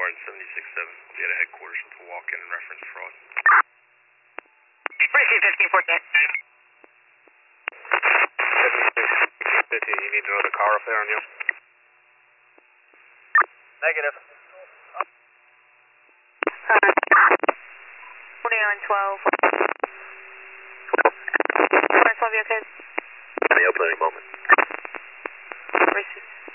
Garden 76-7. We had a headquarters with a walk-in and reference fraud. Receive 1514. 50, you need another car up there on you? Negative. 4912. 4912, you okay? Any up at any moment. Racist.